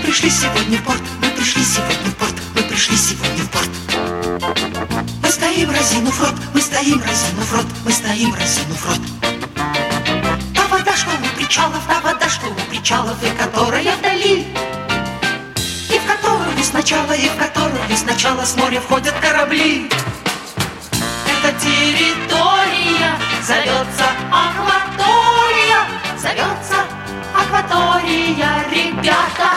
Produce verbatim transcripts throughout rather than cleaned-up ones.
пришли сегодня в порт, мы пришли сегодня в порт, мы пришли сегодня в порт. Мы стоим, разинув рот, мы стоим, разинув рот, мы стоим, разинув рот. Та вода, что у причалов, та вода, что у причалов, и которая вдали, и в которую сначала, и в которую сначала с моря входят корабли. Эта территория зовется акватория, зовется акватория, ребята.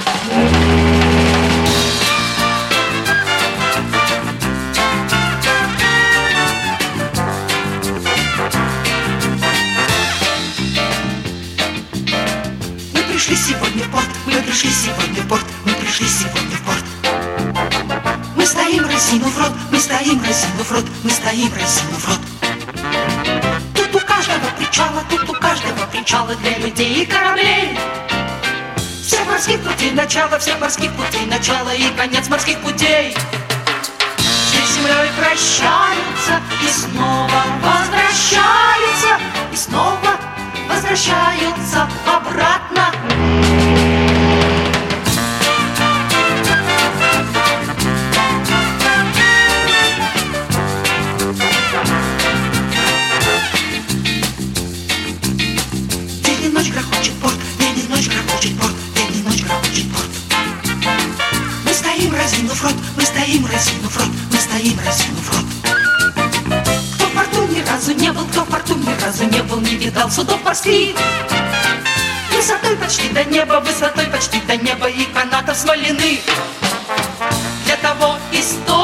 Мы пришли сегодня в порт, мы пришли сегодня в порт, мы пришли сегодня в порт. Мы стоим, разинув рот, мы стоим, разинув рот, мы стоим, разинув рот. Тут у каждого причала, тут у каждого причала для людей и кораблей. Всех морских путей начало, всех морских путей начало и конец морских путей. Здесь с землей прощаются и снова возвращаются, и снова возвращаются обратно. День и ночь грохочет порт, день и ночь грохочет порт, день и ночь грохочет порт. Мы стоим, разинув рот, мы стоим, разинув рот, мы стоим, разинув рот. Кто в порту ни разу не был, кто в порту ни разу не был, не видал судов морских. Высотой почти до неба, высотой почти до неба и канатов смоляных. Для того история